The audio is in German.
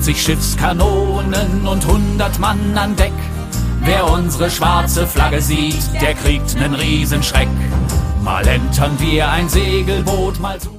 50 Schiffskanonen und 100 Mann an Deck. Wer unsere schwarze Flagge sieht, der kriegt nen Riesenschreck. Mal entern wir ein Segelboot, mal